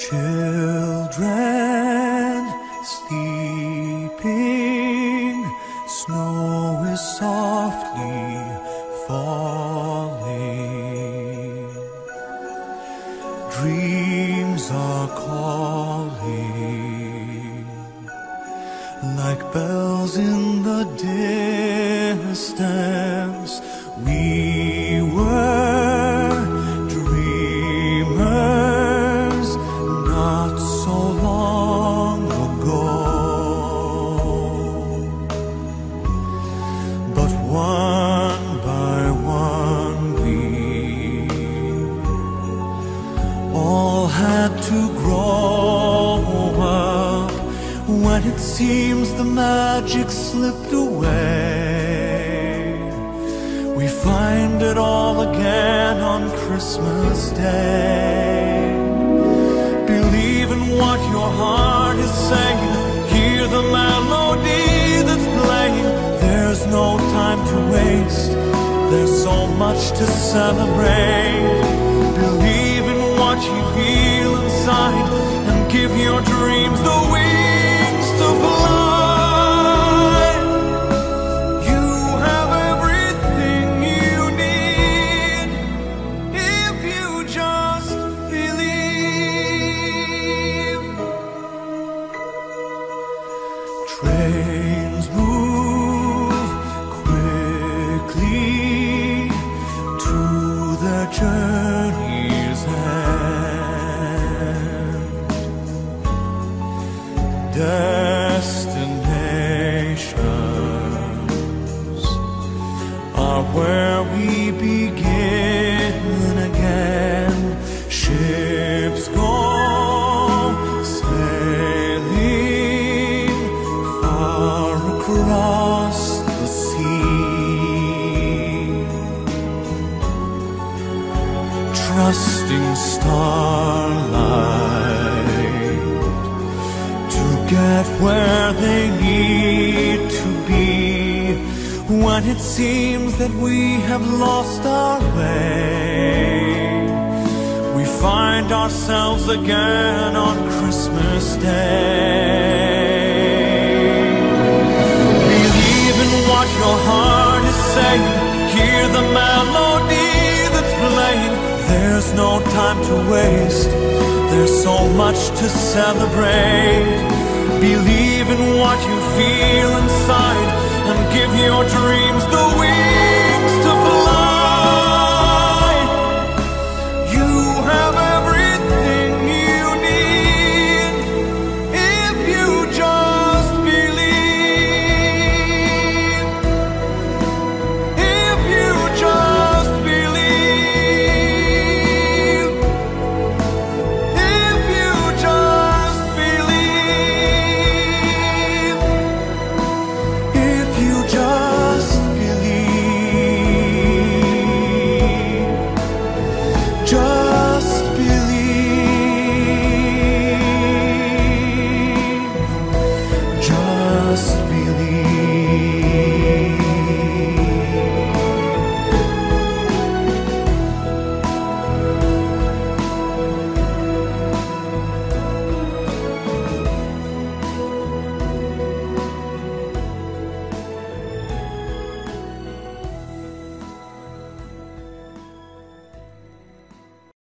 Children sleeping, snow is softly falling. Dreams are calling like bells in the distance. We were dreamers not so long ago, but one by one we all had to grow up. When it seems the magic slipped away, we find it all again on Christmas Day. Believe in what your heart is saying, hear the melody that's playing. There's no time to waste, there's so much to celebrate. Believe in what you feel inside and give your dreams the wings to fly. You have everything you need if you just believe. Trains move quickly to their journey's end. Destinations are where we begin again. Ships go sailing far across the sea, trusting starlight to get where they need to be. When it seems that we have lost our way, we find ourselves again on Christmas Day. Believe in what your heart is saying, hear the melody that's playing. There's no time to waste, there's so much to celebrate. Believe in what you feel inside and give your dreams the wings.